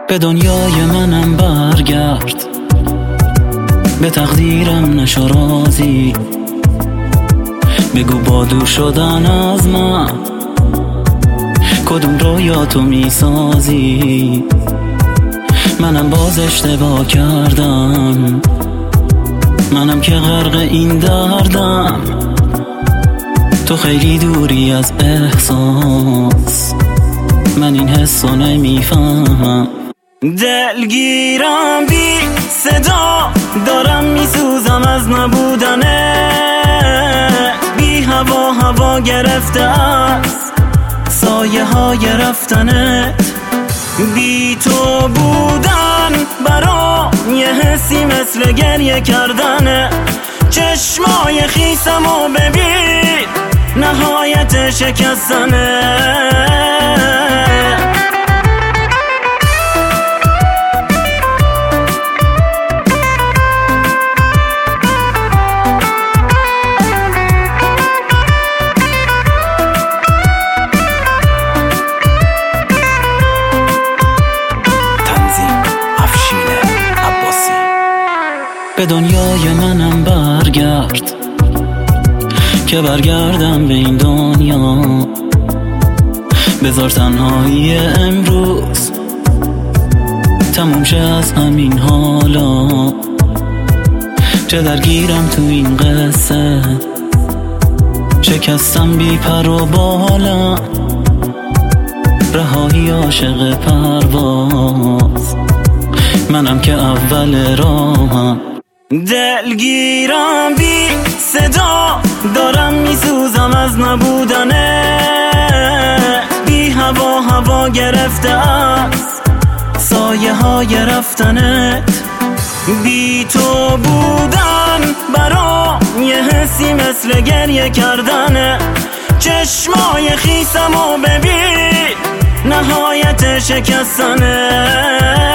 به دنیای منم برگرد، به تقدیرم نشو راضی، بگو با دور شدن از من کدوم رویاتو میسازی. منم باز اشتباه کردم، منم که غرق این دردم، تو خیلی دوری از احساس، من این حسو نمیفهمم. دلگیرم بی صدا دارم میسوزم از نبودنه، بی هوا گرفته است سایه های رفتنت، بی تو بودن برام یه حسی مثل گریه کردنه. چشمای خیسمو ببین نهایت شکستنه. به دنیای منم برگرد که برگردم به این دنیا، بذار تنهایی امروز تموم شه از همین حالا. چه درگیرم تو این قصه، شکستم بی پر و بالا، رهایی عاشق پرواز، منم که اول راهم. دلگیرم بی صدا دارم میسوزم از نبودنه، بی هوا گرفته است سایه های رفتنت، بی تو بودن برام یه حسی مثل گریه کردنه. چشمای خیسمو ببین نهایت شکستنه.